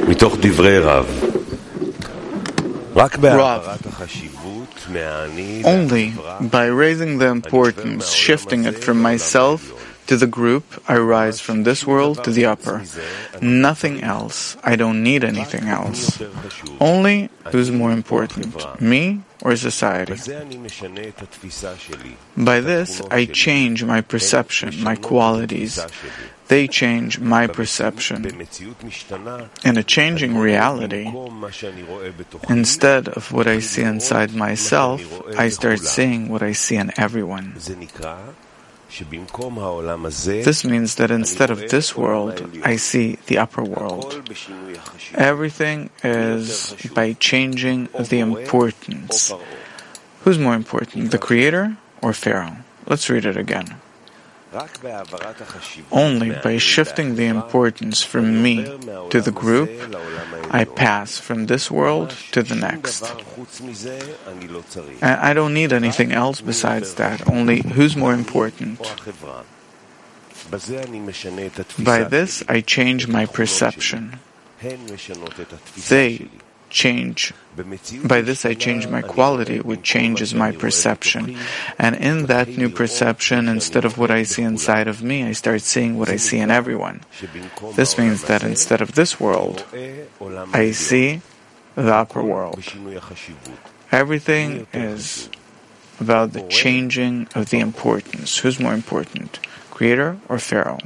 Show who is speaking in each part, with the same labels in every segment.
Speaker 1: מתוך דברי רב.
Speaker 2: Only by raising the importance, shifting it from myself to the group, I rise from this world to the upper. Nothing else. I don't need anything else. Only who's more important, me or society? By this, I change my perception, my qualities. They change my perception. In a changing reality, instead of what I see inside myself, I start seeing what I see in everyone. This means that instead of this world, I see the upper world. Everything is by changing the importance. Who's more important, the Creator or Pharaoh? Let's read it again. Only by shifting the importance from me to the group, I pass from this world to the next. And I don't need anything else besides that, only who's more important. By this, I change my perception. By this I change my quality, which changes my perception. And in that new perception, instead of what I see inside of me, I start seeing what I see in everyone. This means that instead of this world, I see the upper world. Everything is about the changing of the importance. Who's more important, Creator or Pharaoh?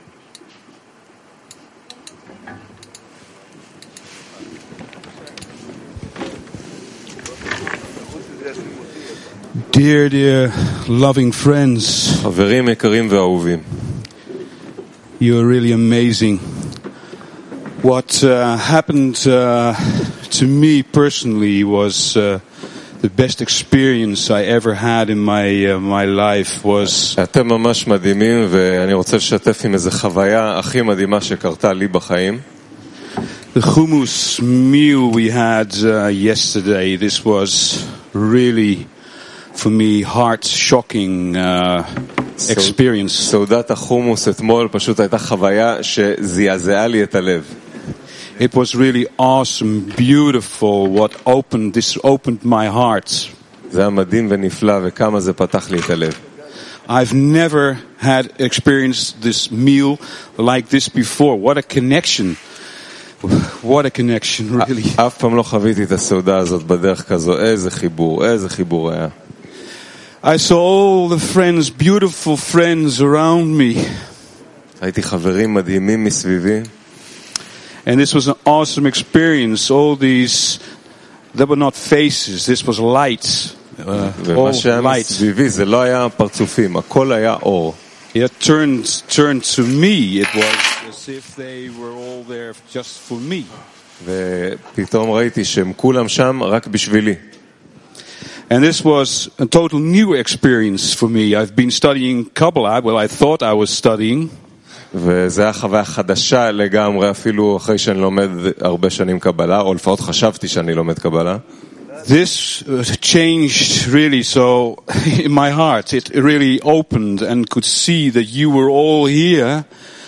Speaker 3: Dear, dear, loving friends,
Speaker 1: חברים יקרים ואהובים.
Speaker 3: you are really amazing. What happened to me personally was the best experience I ever had in my life was
Speaker 1: אתם ממש מדהימים ואני רוצה לשתף עם איזו חוויה הכי מדהימה שקרתה לי בחיים.
Speaker 3: the hummus meal we had yesterday. This was really for me heart-shocking experience.
Speaker 1: סעודת החומוס אתמול פשוט הייתה חוויה שזעזעה לי את הלב.
Speaker 3: It was really awesome, beautiful. What opened my heart.
Speaker 1: זה היה מדהים ונפלא וכמה זה פתח לי את הלב.
Speaker 3: I've never had experienced this meal like this before. What a connection. What a connection, really.
Speaker 1: אף פעם לא חוויתי את הסעודה הזאת בדרך כזו. איזה חיבור היה.
Speaker 3: I saw all the friends, beautiful friends around me.
Speaker 1: הייתי חברים מדהימים מסביבי.
Speaker 3: And this was an awesome experience. All these, they were not faces. This was light.
Speaker 1: ומה שהיה מסביבי זה לא היה פרצופים, הכל היה אור.
Speaker 3: It turned to me. It was as if they were all there just for me.
Speaker 1: ופתאום ראיתי שהם כולם שם רק בשבילי.
Speaker 3: And this was a total new experience for me. I've been studying Kabbalah. Well, I thought I was studying.
Speaker 1: וזה היה חוויה חדשה לגמרי, אפילו אחרי שאני לומד הרבה שנים קבלה, או לפחות חשבתי שאני לומד קבלה.
Speaker 3: This changed really so in my heart. It really opened and could see that you were all here,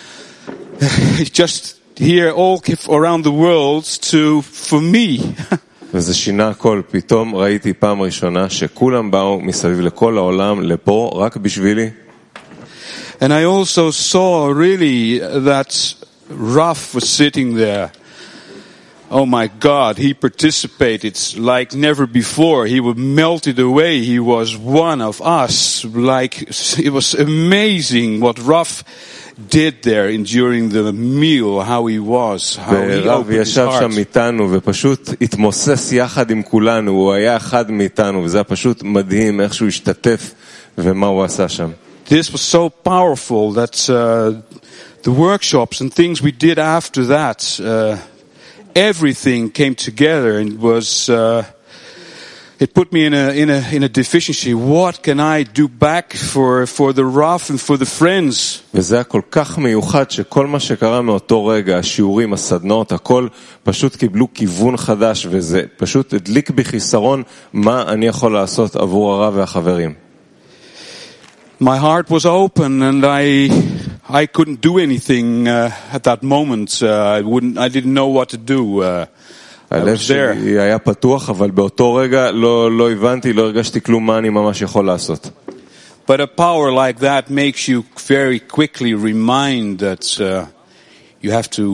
Speaker 3: just here all around the world for me.
Speaker 1: וזה שינה הכל. פתאום ראיתי פעם ראשונה שכולם באו מסביב לכל העולם לפה רק בשבילי.
Speaker 3: And I also saw really that Raf was sitting there. Oh my God, he participated like never before. He was melted away. He was one of us. Like, it was amazing what Raf did there during the meal, how he was, how he opened his
Speaker 1: ישב
Speaker 3: heart.
Speaker 1: שם איתנו ופשוט התמוסס יחד עם כולנו, הוא היה אחד מאיתנו, וזה היה פשוט מדהים איך שהוא השתתף ומה הוא עשה שם.
Speaker 3: This was so powerful that the workshops and things we did after that, everything came together and was. It put me in a deficiency. What can I do back for the Raf and for the friends?
Speaker 1: וזה היה כל כך מיוחד שכל מה שקרה מאותו רגע, השיעורים, הסדנות, הכל פשוט קיבלו כיוון חדש, וזה פשוט הדליק בי חיסרון מה אני יכול לעשות עבור הרב והחברים.
Speaker 3: My heart was open and I couldn't do anything at that moment. I didn't know what to do.
Speaker 1: הלב שלי היה פתוח, אבל באותו רגע לא הבנתי, לא הרגשתי כלום מה אני ממש יכול לעשות.
Speaker 3: But a power like that makes you very quickly remind that you have to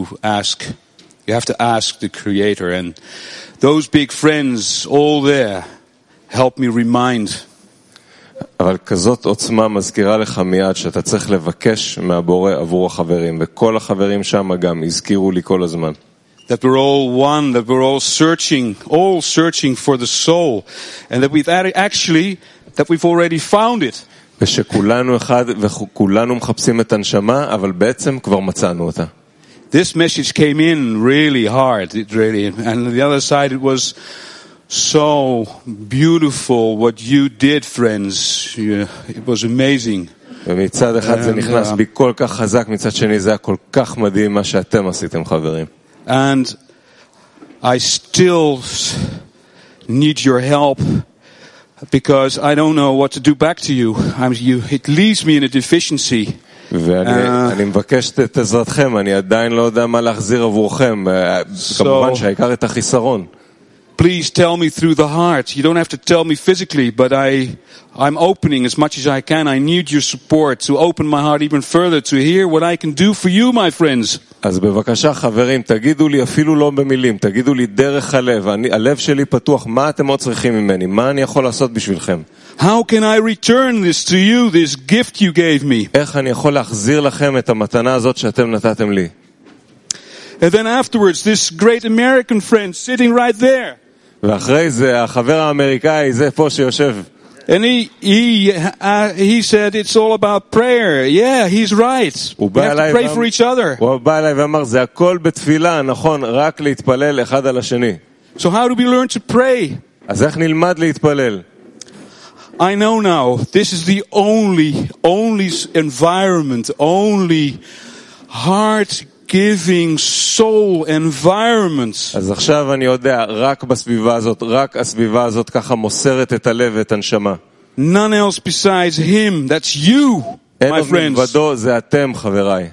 Speaker 3: ask the Creator. And those big friends all there help me remind.
Speaker 1: אבל כזאת עוצמה מזכירה לך מיד שאתה צריך לבקש מהבורא עבור החברים, וכל החברים שם גם הזכירו לי כל הזמן.
Speaker 3: That we're all one, that we're all searching for the soul, and that we've already found it.
Speaker 1: ושכולנו אחד וכולנו מחפשים את הנשמה, אבל בעצם כבר מצאנו אותה.
Speaker 3: This message came in really hard, and on the other side it was so beautiful what you did, friends. It was amazing.
Speaker 1: ומצד אחד זה נכנס בי כל כך חזק, מצד שני זה היה כל כך מדהים מה שאתם עשיתם, חברים.
Speaker 3: And I still need your help because I don't know what to do back to you. It leaves me in a deficiency.
Speaker 1: ואני מבקש את עזרתכם, אני עדיין לא יודע מה להחזיר עבורכם, כמובן שהעיקר את החיסרון.
Speaker 3: Please tell me through the heart. You don't have to tell me physically, but I'm opening as much as I can. I need your support to open my heart even further to hear what I can do for you, my friends.
Speaker 1: אז בבקשה חברים, תגידו לי אפילו לא במילים, תגידו לי דרך הלב, הלב שלי פתוח, מה אתם עוד צריכים ממני, מה אני יכול לעשות בשבילכם?
Speaker 3: How can I return this to you, this gift you gave me?
Speaker 1: איך אני יכול להחזיר לכם את המתנה הזאת שאתם נתתם לי?
Speaker 3: And then afterwards, this great American friend sitting right there.
Speaker 1: ואחרי זה, החבר האמריקאי, זה פה שיושב.
Speaker 3: And he said it's all about prayer. Yeah, he's right. We have to pray for each other.
Speaker 1: הוא בא אליי ואמר, זה הכל בתפילה, נכון, רק להתפלל אחד על השני.
Speaker 3: So how do we learn to pray?
Speaker 1: אז איך נלמד להתפלל?
Speaker 3: I know now, this is the only environment, only heart-giving soul environment.
Speaker 1: אז עכשיו אני יודע, רק בסביבה הזאת, רק הסביבה הזאת ככה מוסרת את הלב ואת הנשמה.
Speaker 3: None else besides him, that's you, my friends.
Speaker 1: אין עוד מלבדו, זה אתם, חבריי.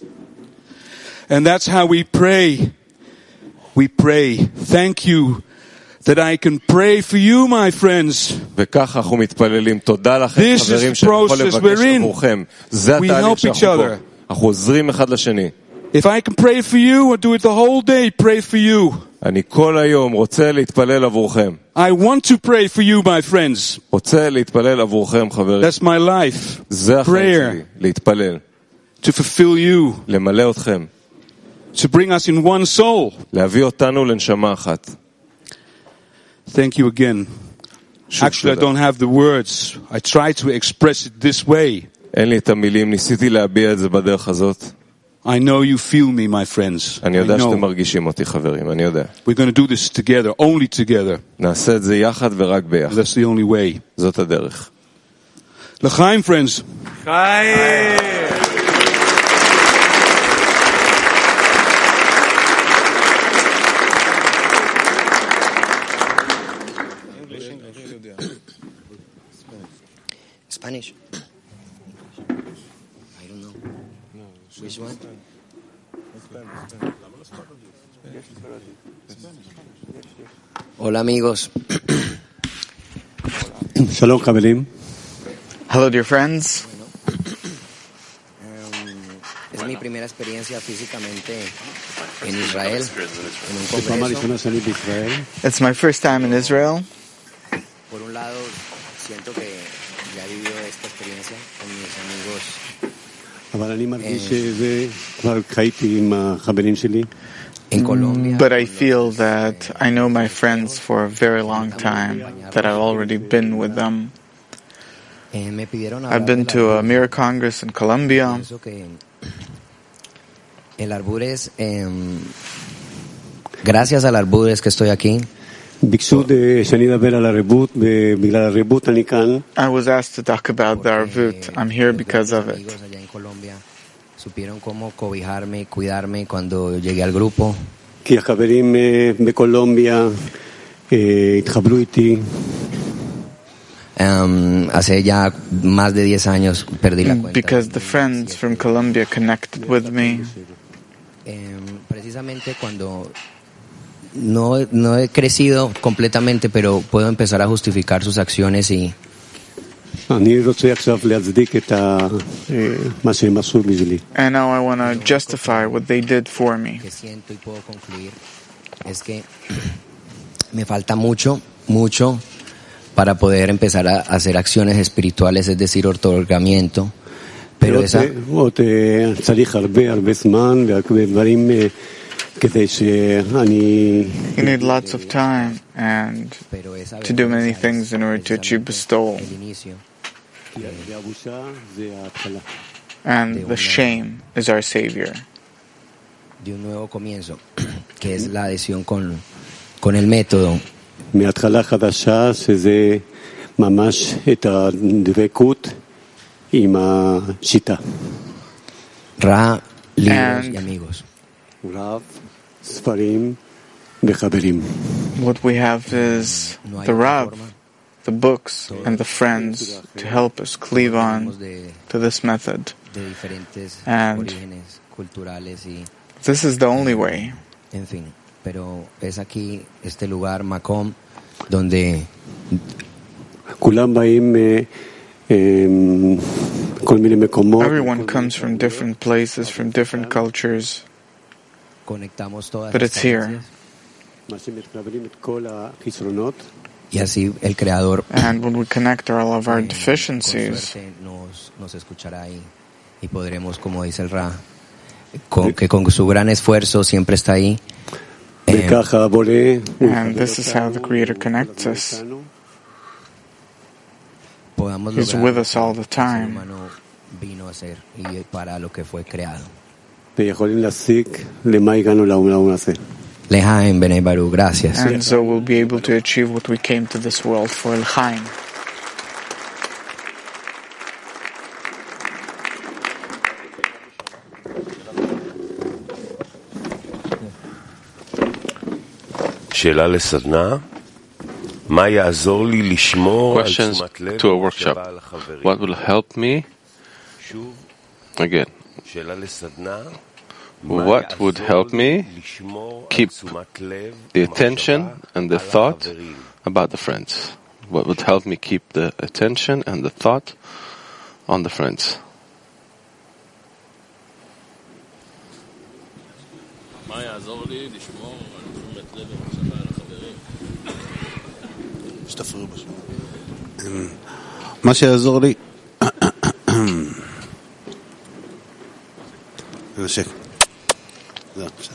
Speaker 3: And that's how we pray. We pray. Thank you that I can pray for you, my friends.
Speaker 1: וככה אנחנו מתפללים. תודה לכם, חברים, שאני יכול לבקש עבורכם. זה התהליך שאנחנו פה. אנחנו עוזרים אחד לשני.
Speaker 3: If I can pray for you, I'll do it the whole day, pray for you.
Speaker 1: אני כל היום רוצה להתפלל עבורכם.
Speaker 3: I want to pray for you, my friends.
Speaker 1: רוצה להתפלל עבורכם, חברים.
Speaker 3: That's my life.
Speaker 1: זה החיים שלי, להתפלל.
Speaker 3: To fulfill you.
Speaker 1: למלא אתכם.
Speaker 3: To bring us in one soul.
Speaker 1: להביא אותנו לנשמה אחת.
Speaker 3: Thank you again. Actually, I don't have the words. I try to express it this way.
Speaker 1: אין לי את המילים, ניסיתי להביע את זה בדרך הזאת.
Speaker 3: I know you feel me, my friends.
Speaker 1: אני יודע שאתם מרגישים אותי, חברים, אני יודע.
Speaker 3: We're going to do this together, only together.
Speaker 1: נעשה את זה יחד ורק ביחד.
Speaker 3: That's the only way.
Speaker 1: זאת הדרך.
Speaker 3: L'chaim, friends.
Speaker 2: Chaim.
Speaker 4: Spanish. I don't know. Which one? Hola amigos.
Speaker 5: Shalom חברים.
Speaker 2: Hello, dear friends.
Speaker 4: Es mi primera experiencia físicamente en Israel, en un congreso.
Speaker 2: It's my first time in Israel.
Speaker 4: Por un lado, siento que ya he vivido esta experiencia con mis amigos.
Speaker 5: אבל אני מרגיש שזה כבר חייתי עם החברים שלי.
Speaker 4: In Colombia.
Speaker 2: But I feel that I know my friends for a very long time, that I've already been with them. I've been to a Mirror Congress in Colombia.
Speaker 4: El Arbures, gracias al Arbures que estoy aquí.
Speaker 5: ביקשו שאני אדבר על הרבות, ובגלל הרבות אני כאן.
Speaker 2: I was asked to talk about the Arvut. I'm here because of it.
Speaker 4: Supieron cómo cobijarme, cuidarme cuando llegué al grupo.
Speaker 5: כי החברים בקולומביה התחברו איתי.
Speaker 4: Hace ya más de 10 años perdí la cuenta.
Speaker 2: Because the friends from Colombia connected with me.
Speaker 4: Precisamente cuando no he crecido completamente, pero puedo empezar a justificar sus acciones y
Speaker 5: אני רוצה עכשיו להצדיק את מה שהם עשו בשבילי.
Speaker 2: And now I want to justify what they did for me.
Speaker 4: que siento y puedo concluir es que me falta mucho para poder empezar a hacer acciones espirituales, es decir, otorgamiento. Pero esa
Speaker 5: עוד צריך הרבה זמן והרבה דברים כדי שאני...
Speaker 2: You need lots of time and to do many things in order to achieve bestowal.
Speaker 5: והבושה זה ההתחלה.
Speaker 2: And the shame is our savior.
Speaker 4: de un nuevo comienzo, que es la adhesión con el método.
Speaker 5: מההתחלה חדשה שזה ממש את הדבקות עם השיטה.
Speaker 4: Ra, libros y amigos.
Speaker 5: רב, ספרים וחברים.
Speaker 2: What we have is the Rav, the books, and the friends to help us cleave on to this method. And this is the only way.
Speaker 4: En fin, pero es aquí, este lugar, Makom, donde
Speaker 5: כולם באים כל מיני מקומות.
Speaker 2: Everyone comes from different places, from different cultures, but it's here.
Speaker 5: מה שמתקבלים את כל החסרונות.
Speaker 4: Y así el Creador
Speaker 2: And when we connect all of our deficiencies,
Speaker 4: nos escuchará y podremos, como dice el Ra, que con su gran esfuerzo siempre está ahí.
Speaker 5: וככה הבורא,
Speaker 2: and this is how the Creator connects us. He's with us all the time.
Speaker 4: Vino a ser y para lo que fue creado.
Speaker 5: ויכולים להסיק למה הגענו לעולם הזה.
Speaker 4: Lejaim Benei Baruch, gracias.
Speaker 2: And so we'll be able to achieve what we came to this world for, L'chaim.
Speaker 1: Questions to a workshop. What will help me? Again. What would help me keep the attention and the thought about the friends? What would help me keep the attention and the thought on the friends?
Speaker 6: מה שיעזור לי נשק זהו עכשיו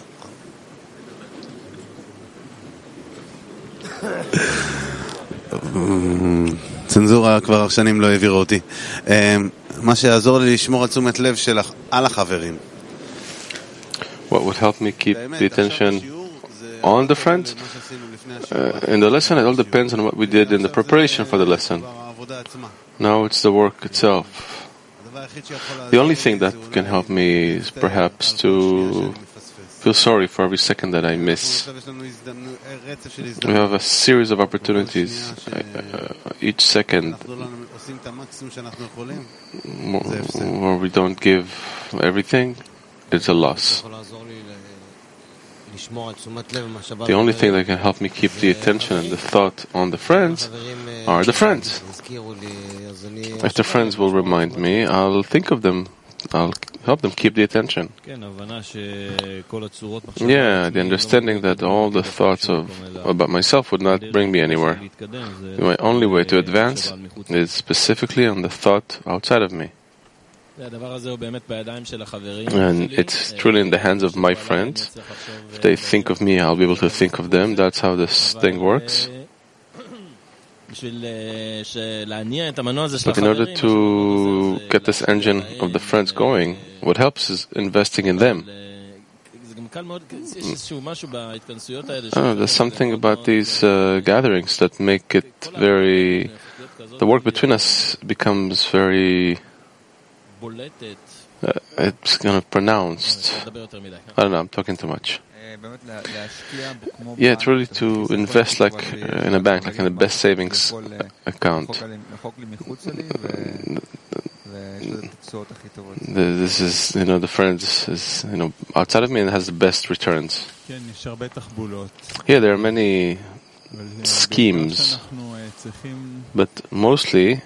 Speaker 6: צנזורה כבר שנים לא העבירה אותי מה שיעזור לי לשמור על תשומת לב על החברים
Speaker 1: What would help me keep the attention on the friends? In the lesson, it all depends on what we did in the preparation for the lesson. Now it's the work itself. The only thing that can help me is perhaps to feel sorry for every second that I miss. We have a series of opportunities. Each second where we don't give everything, it's a loss. The only thing that can help me keep the attention and the thought on the friends are the friends. If the friends will remind me, I'll think of them. I'll help them keep the attention. Yeah, the understanding that all the thoughts about myself would not bring me anywhere. My only way to advance is specifically on the thought outside of me. And it's truly in the hands of my friends. If they think of me, I'll be able to think of them. That's how this thing works. But in order to get this engine of the friends going, what helps is investing in them. There's something about these gatherings that make it very... The work between us becomes very... it's kind of pronounced. I don't know, I'm talking too much. Yeah, it's really to invest like in a bank, like in the best savings account. This is, the friends is, outside of me and has the best returns. Yeah, there are many schemes, but mostly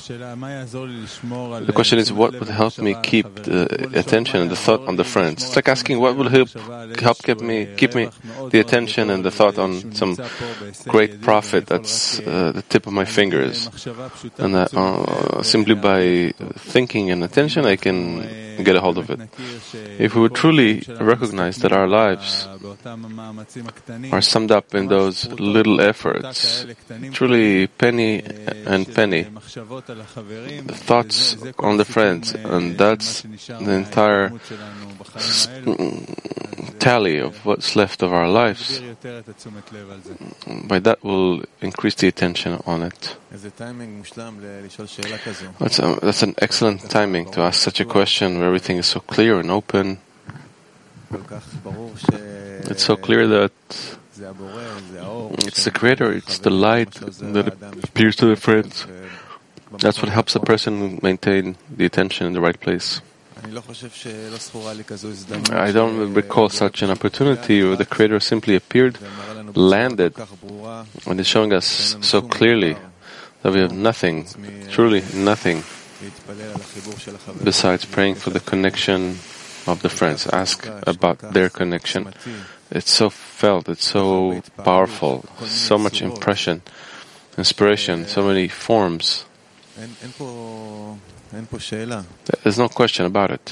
Speaker 1: the question is, what would help me keep the attention and the thought on the friends? It's like asking, what will help keep me the attention and the thought on some great prophet that's the tip of my fingers, and that simply by thinking and attention I can get a hold of it. If we would truly recognize that our lives are summed up in those little efforts, truly penny and penny, the thoughts on the friends, and that's the entire tally of what's left of our lives, by that will increase the attention on it. That's an excellent timing to ask such a question where everything is so clear and open. It's so clear that it's the Creator, it's the light that appears to the friends. That's what helps a person maintain the attention in the right place. I don't recall such an opportunity where the Creator simply appeared, landed, and is showing us so clearly that we have nothing, truly nothing, besides praying for the connection of the friends. Ask about their connection. It's so felt, it's so powerful, so much impression, inspiration, so many forms. There's no question about it.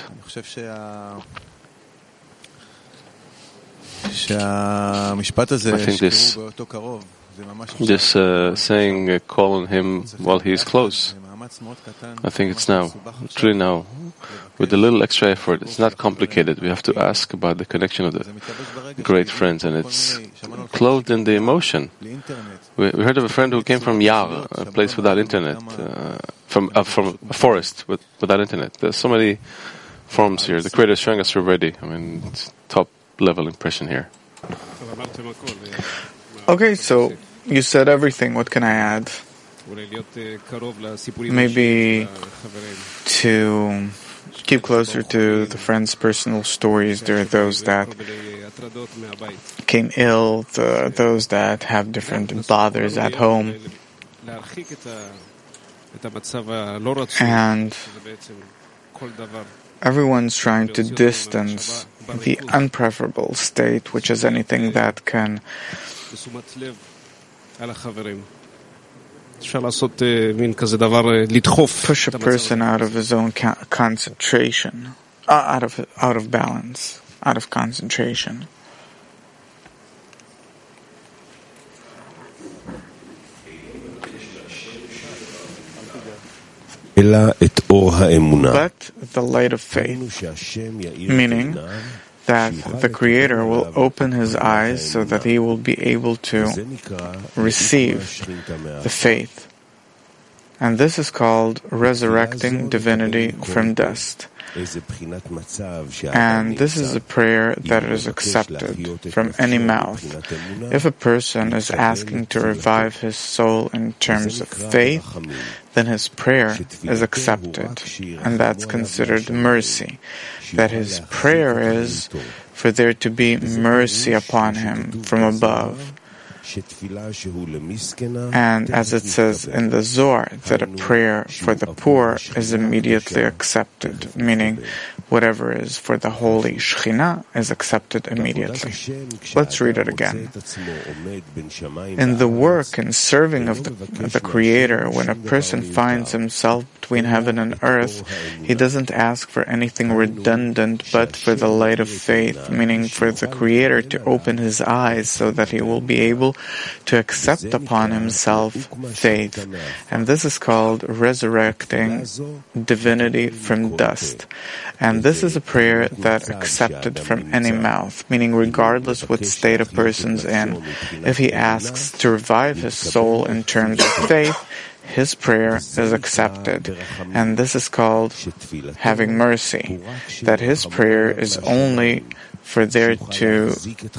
Speaker 1: I think this saying, call on him while he is close, I think it's now, truly now, with a little extra effort. It's not complicated. We have to ask about the connection of the great friends, and it's clothed in the emotion. We heard of a friend who came from Yar, a place without internet, from a forest without internet. There's so many forms here. The Creator is showing us already. I mean, it's top level impression here.
Speaker 2: Okay, so you said everything. What can I add? Maybe to keep closer to the friends' personal stories. There are those that came ill, those that have different bothers at home, and everyone's trying to distance the unpreferable state, which is anything that can push a person out of his own concentration, out of balance, out of concentration. But the light of faith, meaning that the Creator will open his eyes so that he will be able to receive the faith. And this is called resurrecting divinity from dust. And this is a prayer that is accepted from any mouth. If a person is asking to revive his soul in terms of faith, then his prayer is accepted, and that's considered mercy. That his prayer is for there to be mercy upon him from above. And as it says in the Zohar, that a prayer for the poor is immediately accepted, meaning whatever is for the holy Shekhinah is accepted immediately. Let's read it again. In the work and serving of the Creator, when a person finds himself between heaven and earth, he doesn't ask for anything redundant but for the light of faith, meaning for the Creator to open his eyes so that he will be able to accept upon himself faith. And this is called resurrecting divinity from dust. And this is a prayer that accepted from any mouth, meaning regardless what state a person's in, if he asks to revive his soul in terms of faith, his prayer is accepted. And this is called having mercy, that his prayer is only for there to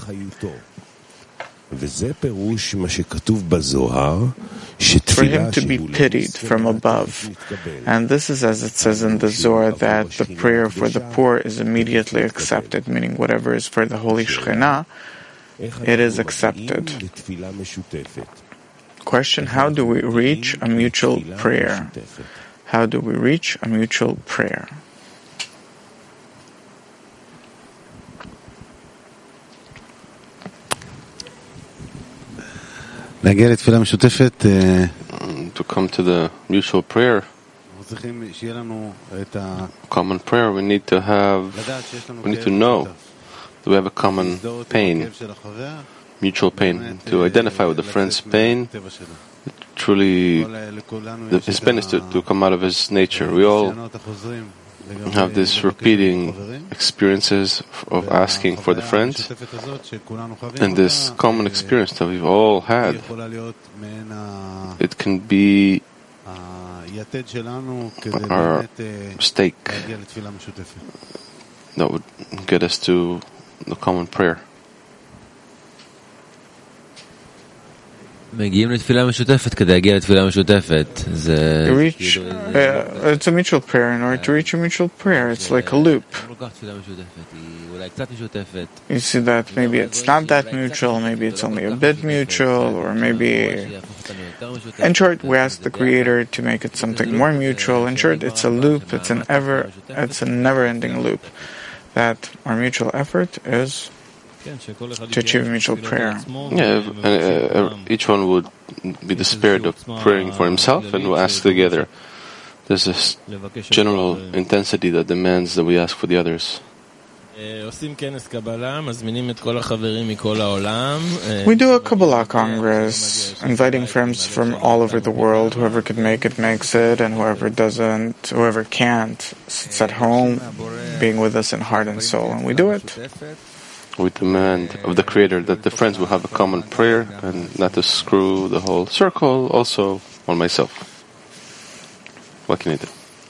Speaker 2: for him to be pitied from above. And this is as it says in the Zohar, that the prayer for the poor is immediately accepted, meaning whatever is for the Holy Shekhinah, it is accepted. Question: how do we reach a mutual prayer? How do we reach a mutual prayer?
Speaker 6: To
Speaker 1: come to the mutual prayer, common prayer, we need to know that we have a common pain, mutual pain, to identify with the friend's pain. Truly, his pain is to come out of his nature. We all have this repeating experiences of asking for the friends, and this common experience that we've all had, it can be our stake that would get us to the common prayer.
Speaker 2: It's a mutual prayer. In order to reach a mutual prayer, it's like a loop. You see that maybe it's not that mutual, maybe it's only a bit mutual, or maybe... In short, we ask the Creator to make it something more mutual. In short, it's a loop, it's a never-ending loop. That our mutual effort is to achieve mutual prayer.
Speaker 1: Yeah, each one would be the spirit of praying for himself, and we'll ask together. There's this general intensity that demands that we ask for the others.
Speaker 2: We do a Kabbalah Congress, inviting friends from all over the world. Whoever could make it makes it, and whoever doesn't, whoever can't, sits at home, being with us in heart and soul, and we do it.
Speaker 1: We demand of the Creator that the friends will have a common prayer and not to screw the whole circle, also on myself. What can I do?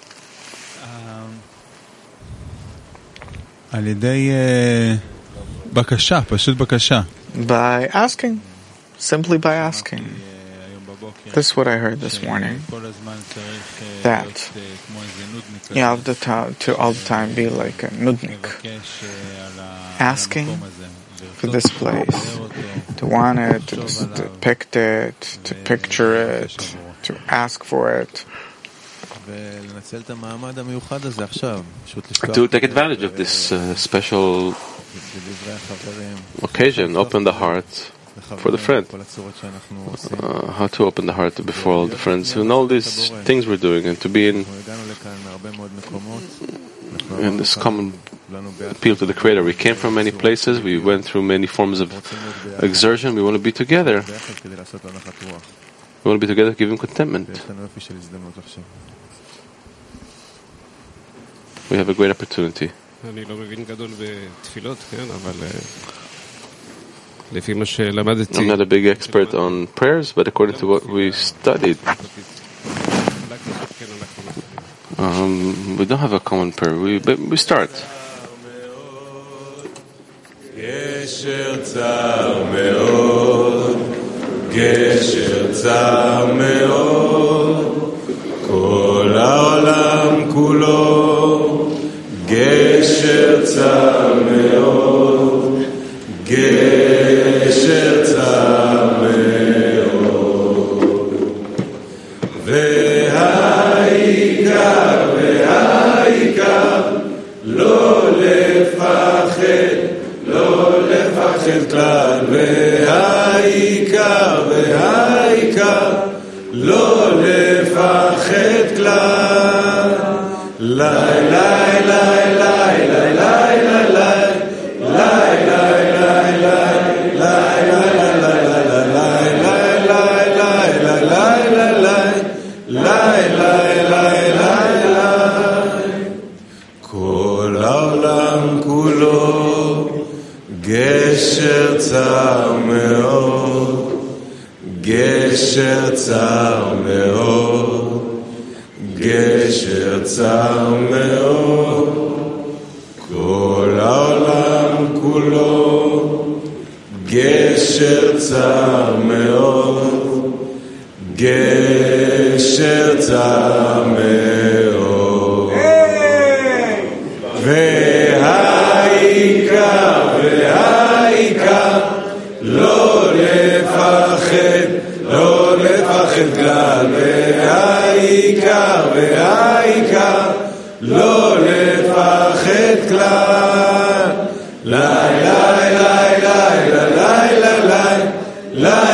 Speaker 2: By asking. Simply by asking. This is what I heard this morning. That you have to all the time be like a nudnik, asking for this place, to want it, to depict it, to picture it, to ask for it.
Speaker 1: To take advantage of this special occasion, open the heart for the friend. How to open the heart before all the friends and all these things we're doing, and to be in this common appeal to the Creator. We came from many places, we went through many forms of exertion. We want to be together. We want to be together, give Him contentment. We have a great opportunity. I'm not a big expert on prayers, but according to what we studied, we don't have a common prayer. We start. גשר צר מאוד, כל העולם כולו, גשר צר מאוד, גשר צר מאוד, והעיקר לא לפחד כלל, והעיקר לא לפחד כלל. לי לי לי לי לי כל העולם כולו גשר צר מאוד, גשר צר מאוד, גשר צר מאוד, כל העולם כולו
Speaker 7: גשר צר מאוד, גשר צר מאוד, והעיקר לא לפחד, לא לפחד כלל, והעיקר לא לפחד כלל. לילה לילה לילה לילה לילה